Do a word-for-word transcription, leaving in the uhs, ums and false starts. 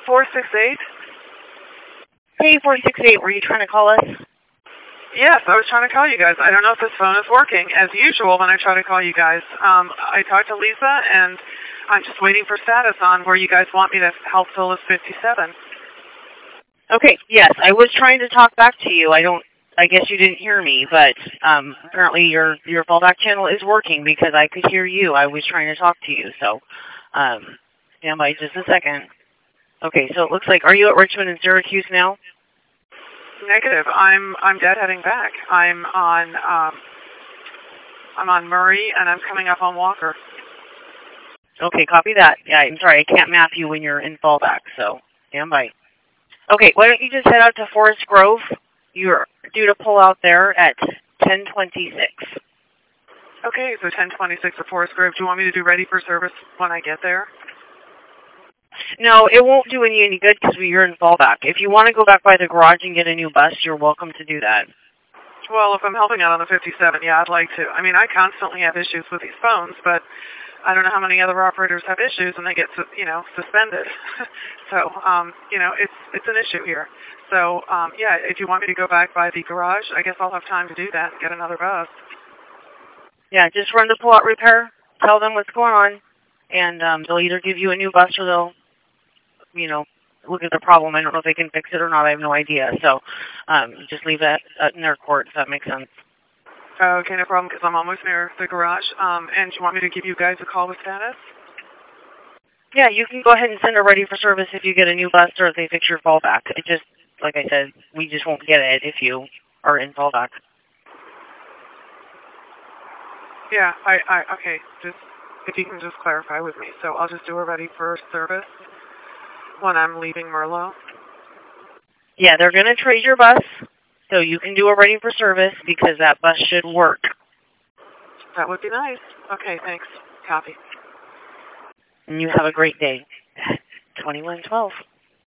four six eight? Hey, four six eight, were you trying to call us? Yes, I was trying to call you guys. I don't know if this phone is working, as usual when I try to call you guys. Um, I talked to Lisa, and I'm just waiting for status on where you guys want me to help fill this fifty-seven. Okay, yes, I was trying to talk back to you. I don't, I guess you didn't hear me, but um, apparently your, your fallback channel is working because I could hear you. I was trying to talk to you, so um, stand by just a second. Okay, so it looks like, are you at Richmond and Syracuse now? Negative. I'm I'm dead heading back. I'm on um, I'm on Murray, and I'm coming up on Walker. Okay, copy that. Yeah, I'm sorry, I can't map you when you're in fallback, so stand by. Okay, why don't you just head out to Forest Grove? You're due to pull out there at ten twenty-six. Okay, so ten twenty-six at Forest Grove. Do you want me to do ready for service when I get there? No, it won't do any any good because you're in fallback. If you want to go back by the garage and get a new bus, you're welcome to do that. Well, if I'm helping out on the fifty-seven, yeah, I'd like to. I mean, I constantly have issues with these phones, but I don't know how many other operators have issues and they get, you know, suspended. so, um, you know, it's it's an issue here. So, um, yeah, if you want me to go back by the garage, I guess I'll have time to do that and get another bus. Yeah, just run the pull-out repair, tell them what's going on, and um, they'll either give you a new bus or they'll, you know, look at the problem. I don't know if they can fix it or not. I have no idea. So um, just leave that in their court, if that makes sense. Okay, no problem, because I'm almost near the garage. Um, and do you want me to give you guys a call with status? Yeah, you can go ahead and send her ready for service if you get a new bus or if they fix your fallback. It just, like I said, we just won't get it if you are in fallback. Yeah, I, I, okay, just, if you can just clarify with me. So I'll just do a ready for service when I'm leaving Merlot? Yeah, they're going to trade your bus, so you can do a ready for service because that bus should work. That would be nice. Okay, thanks. Copy. And you have a great day. twenty-one twelve.